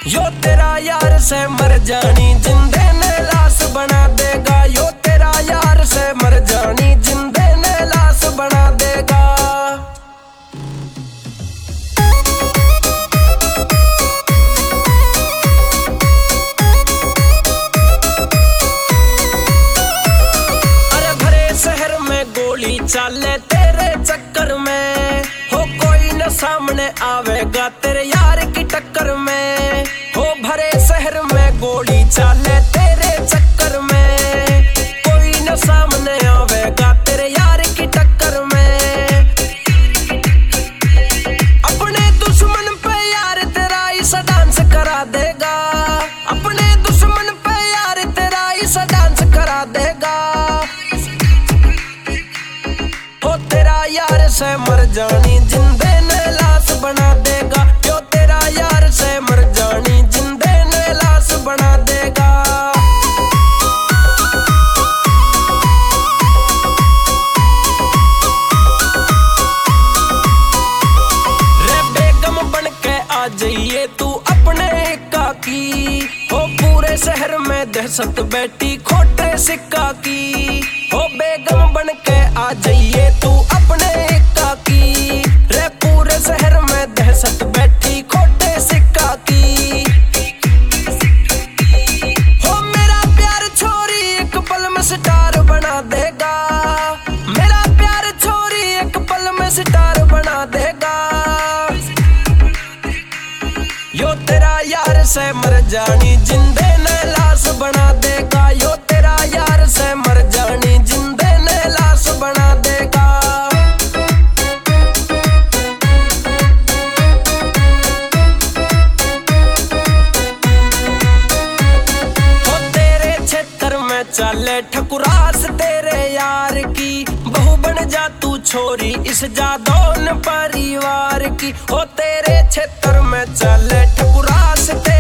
यो तेरा यार से मर जानी जिंदे ने लाश बना देगा। यो तेरा यार से मर जानी जिंदे ने लाश बना देगा। अरे भरे शहर में गोली चाले तेरे चक्कर में, हो कोई न सामने आवेगा तेरे यार की टक्कर में। हो भरे शहर में गोली चाले तेरे चक्कर में, कोई न सामने आवेगा तेरे यार की टक्कर में। अपने दुश्मन पे यार तेरा ऐसा डांस करा देगा। अपने दुश्मन पे यार तेरा ऐसा डांस करा देगा। हो तेरा यार से मर जानी जिंदे ने लाश बना देगा। जो तेरा यार से मर जानी जिंदे ने लाश बना देगा। रे बेगम बन के आ जाइए तू अपने काकी, हो पूरे शहर में दहशत बैठी खोटे सिक्का की। हो बेगम बन के आ जाइए तू अपने काकी, रे पूरे शहर में दहशत बैठी खोटे सिक्का की। हो मेरा प्यार छोरी एक पल में स्टार बना देगा। मेरा प्यार छोरी एक पल में स्टार बना देगा। यो तेरा यार से मर जानी जिंदे ने लाश बना देगा। यो तेरा यार से मर जानी जिंदे ने लाश बना देगा। हो तेरे क्षेत्र में चले ठकुरास तेरे यार की, बहू बन जा तू छोरी इस जादौन परिवार की। हो तेरे क्षेत्र में चले ठकुरास